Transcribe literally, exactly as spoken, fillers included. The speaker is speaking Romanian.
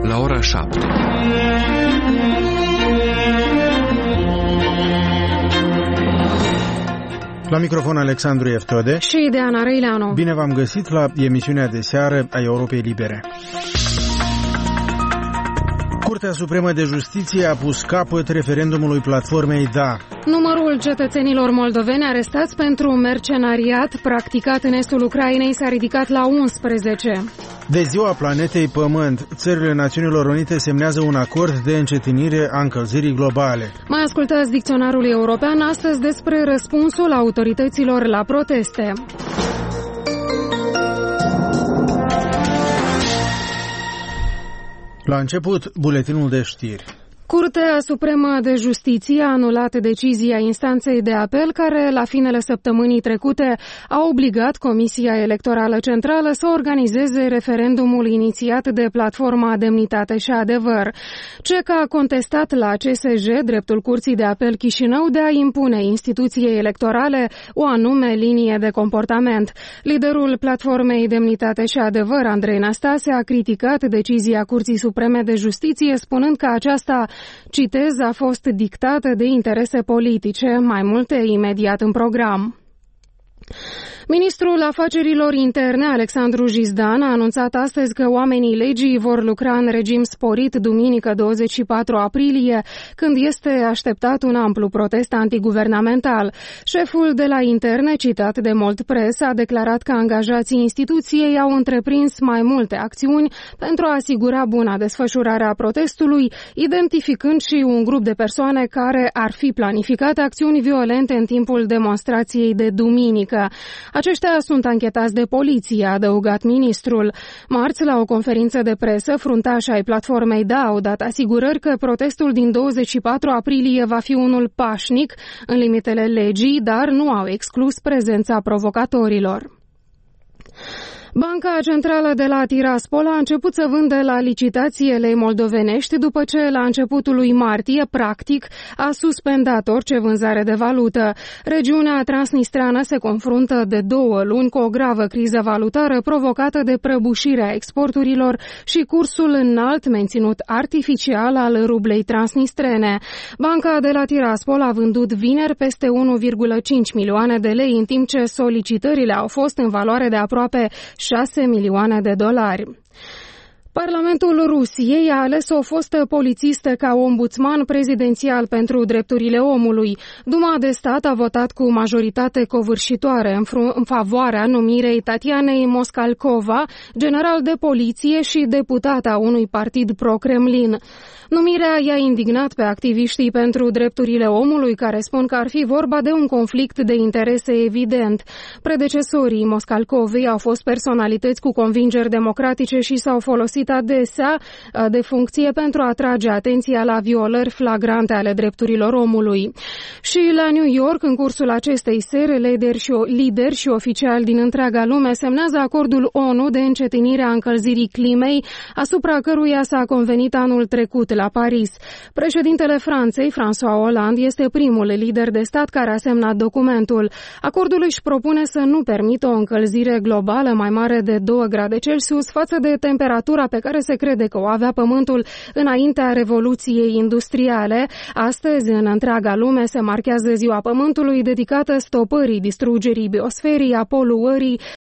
la ora șapte. La microfon Alexandru Eftode și Diana Răileanu. Bine v-am găsit la emisiunea de seară a Europei Libere. Curtea Supremă de Justiție a pus capăt referendumului platformei Da. Numărul cetățenilor moldoveni arestați pentru mercenariat practicat în estul Ucrainei s-a ridicat la unsprezece. De ziua planetei Pământ, țările Națiunilor Unite semnează un acord de încetinire a încălzirii globale. Mai ascultați dicționarul european astăzi despre răspunsul autorităților la proteste. La început, buletinul de știri. Curtea Supremă de Justiție a anulat decizia instanței de apel care, la finele săptămânii trecute, a obligat Comisia Electorală Centrală să organizeze referendumul inițiat de platforma Demnitate și Adevăr. C E C a contestat la C S J dreptul Curții de Apel Chișinău de a impune instituției electorale o anume linie de comportament. Liderul platformei Demnitate și Adevăr, Andrei Năstase, a criticat decizia Curții Supreme de Justiție, spunând că aceasta, citez, a fost dictată de interese politice, mai multe imediat în program. Ministrul Afacerilor Interne, Alexandru Jizdan, a anunțat astăzi că oamenii legii vor lucra în regim sporit duminică douăzeci și patru aprilie, când este așteptat un amplu protest antiguvernamental. Șeful de la Interne, citat de Mold Press, a declarat că angajații instituției au întreprins mai multe acțiuni pentru a asigura buna desfășurare a protestului, identificând și un grup de persoane care ar fi planificat acțiuni violente în timpul demonstrației de duminică. Aceștia sunt anchetați de poliție, a adăugat ministrul. Marți, la o conferință de presă, fruntașii ai platformei Da au dat asigurări că protestul din douăzeci și patru aprilie va fi unul pașnic, în limitele legii, dar nu au exclus prezența provocatorilor. Banca Centrală de la Tiraspol a început să vândă la licitație lei moldovenești după ce, la începutul lui martie, practic, a suspendat orice vânzare de valută. Regiunea transnistreană se confruntă de două luni cu o gravă criză valutară provocată de prăbușirea exporturilor și cursul înalt menținut artificial al rublei transnistrene. Banca de la Tiraspol a vândut vineri peste unu virgulă cinci milioane de lei, în timp ce solicitările au fost în valoare de aproape șase milioane de dolari. Parlamentul Rusiei a ales o fostă polițistă ca ombudsman prezidențial pentru drepturile omului. Duma de stat a votat cu majoritate covârșitoare în, în favoarea numirei Tatianei Moskalkova, general de poliție și deputata unui partid pro-Kremlin. Numirea i-a indignat pe activiștii pentru drepturile omului, care spun că ar fi vorba de un conflict de interese evident. Predecesorii Moskalkovei au fost personalități cu convingeri democratice și s-au folosit adesea de funcție pentru a atrage atenția la violări flagrante ale drepturilor omului. Și la New York, în cursul acestei seri, lideri și, lideri și oficiali din întreaga lume semnează acordul ONU de încetinire a încălzirii climei, asupra căruia s-a convenit anul trecut la Paris. Președintele Franței, François Hollande, este primul lider de stat care a semnat documentul. Acordul își propune să nu permită o încălzire globală mai mare de doi grade Celsius față de temperatura pe care se crede că o avea Pământul înaintea Revoluției Industriale. Astăzi, în întreaga lume, se marchează Ziua Pământului, dedicată stopării distrugerii biosferii, a poluării